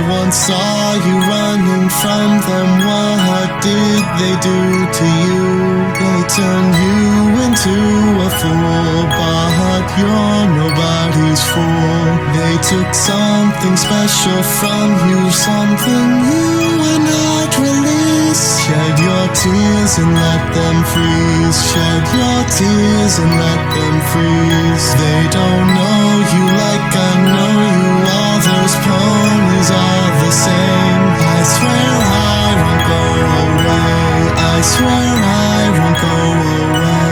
once saw you running from them. What did they do to you? They turned you into a fool, but you're nobody's fool. They took something special from you, something you would not release. Shed your tears and let them freeze. Shed your tears and let them freeze. They don't know you like I know you. All those ponies are the same. I swear I won't go away. I swear I won't go away.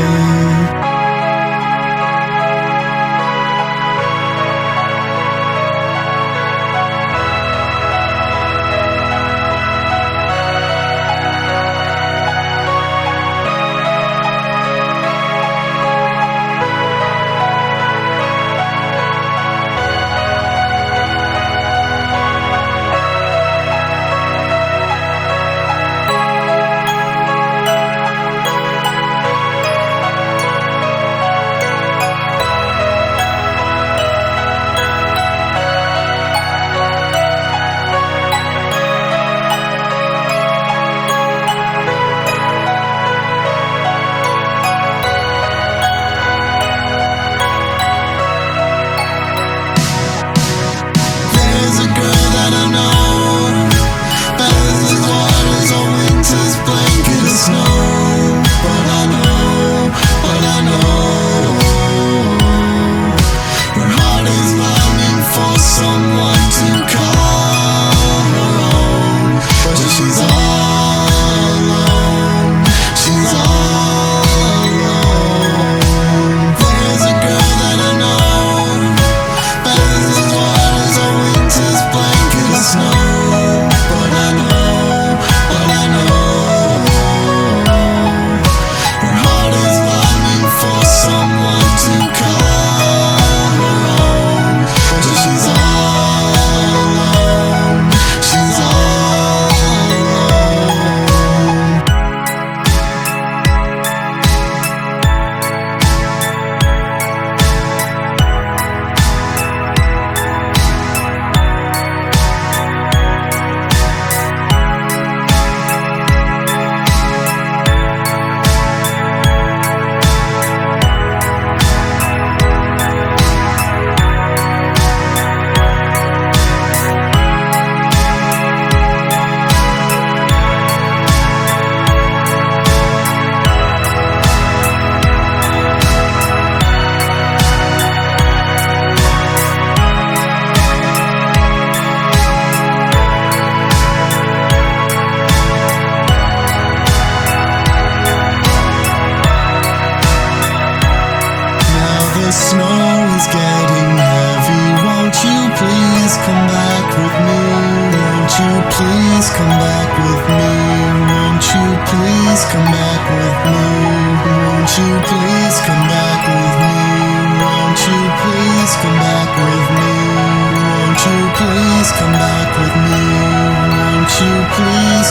The snow is getting heavy. Won't you please come back with me? Won't you please come back with me? Won't you please come back with me? Won't you please come back with me? Won't you please come back with me? Won't you please come back with me? Won't you please